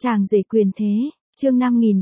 Chàng rể quyền thế, chương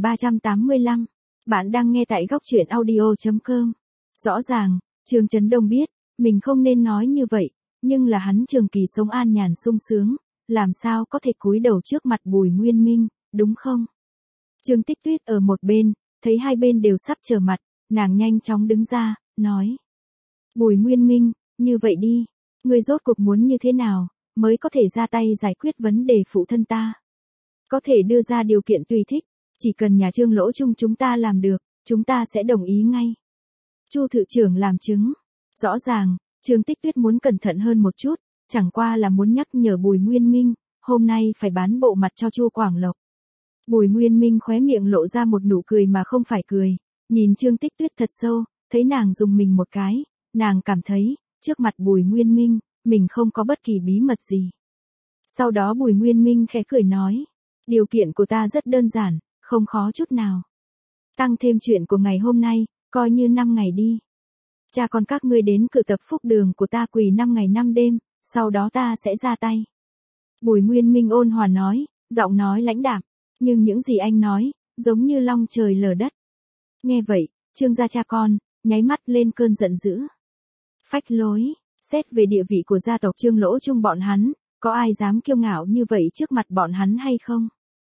5385. Bạn đang nghe tại góc truyện audio.com. Rõ ràng, Trương Chấn Đông biết, mình không nên nói như vậy, nhưng là hắn trường kỳ sống an nhàn sung sướng, làm sao có thể cúi đầu trước mặt Bùi Nguyên Minh, đúng không? Trương Tích Tuyết ở một bên, thấy hai bên đều sắp trở mặt, nàng nhanh chóng đứng ra, nói. Bùi Nguyên Minh, như vậy đi, ngươi rốt cuộc muốn như thế nào, mới có thể ra tay giải quyết vấn đề phụ thân ta? Có thể đưa ra điều kiện tùy thích, chỉ cần nhà Trương Lỗ Chung chúng ta làm được, chúng ta sẽ đồng ý ngay. Chu thự trưởng làm chứng. Rõ ràng, Trương Tích Tuyết muốn cẩn thận hơn một chút, chẳng qua là muốn nhắc nhở Bùi Nguyên Minh, hôm nay phải bán bộ mặt cho Chu Quảng Lộc. Bùi Nguyên Minh khóe miệng lộ ra một nụ cười mà không phải cười, nhìn Trương Tích Tuyết thật sâu, thấy nàng dùng mình một cái, nàng cảm thấy, trước mặt Bùi Nguyên Minh, mình không có bất kỳ bí mật gì. Sau đó Bùi Nguyên Minh khẽ cười nói, điều kiện của ta rất đơn giản, không khó chút nào. Tăng thêm chuyện của ngày hôm nay, coi như 5 ngày đi. Cha con các ngươi đến cự tập phúc đường của ta quỳ 5 ngày 5 đêm, sau đó ta sẽ ra tay. Bùi Nguyên Minh ôn hòa nói, giọng nói lãnh đạm, nhưng những gì anh nói, giống như long trời lở đất. Nghe vậy, Trương gia cha con, nháy mắt lên cơn giận dữ. Phách lối, xét về địa vị của gia tộc Trương Lỗ Chung bọn hắn, có ai dám kiêu ngạo như vậy trước mặt bọn hắn hay không?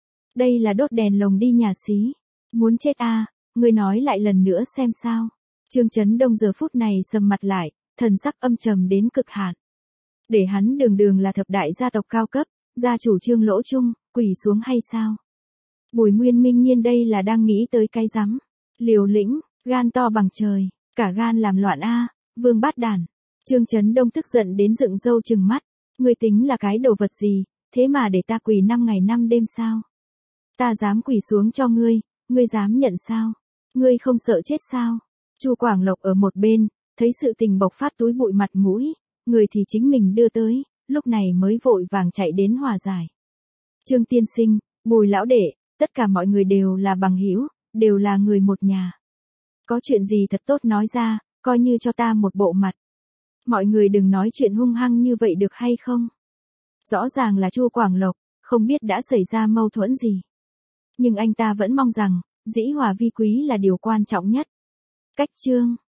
Đây là đốt đèn lồng đi nhà xí. Muốn chết à, ngươi nói lại lần nữa xem sao. Trương Chấn Đông giờ phút này sầm mặt lại, thần sắc âm trầm đến cực hạn. Để hắn đường đường là thập đại gia tộc cao cấp, gia chủ Trương Lỗ Chung, quỳ xuống hay sao? Bùi Nguyên Minh nhiên đây là đang nghĩ tới cái rắm. Liều lĩnh, gan to bằng trời, cả gan làm loạn a, vương bát đản. Trương Chấn Đông tức giận đến dựng râu trừng mắt. Ngươi tính là cái đồ vật gì, thế mà để ta quỳ 5 ngày 5 đêm sao? Ta dám quỳ xuống cho ngươi, ngươi dám nhận sao? Ngươi không sợ chết sao? Chu Quảng Lộc ở một bên, thấy sự tình bộc phát túi bụi mặt mũi, người thì chính mình đưa tới, lúc này mới vội vàng chạy đến hòa giải. Trương tiên sinh, Bùi lão đệ, tất cả mọi người đều là bằng hữu, đều là người một nhà. Có chuyện gì thật tốt nói ra, coi như cho ta một bộ mặt. Mọi người đừng nói chuyện hung hăng như vậy được hay không? Rõ ràng là Chu Quảng Lộc, không biết đã xảy ra mâu thuẫn gì. Nhưng anh ta vẫn mong rằng, dĩ hòa vi quý là điều quan trọng nhất. Cách chương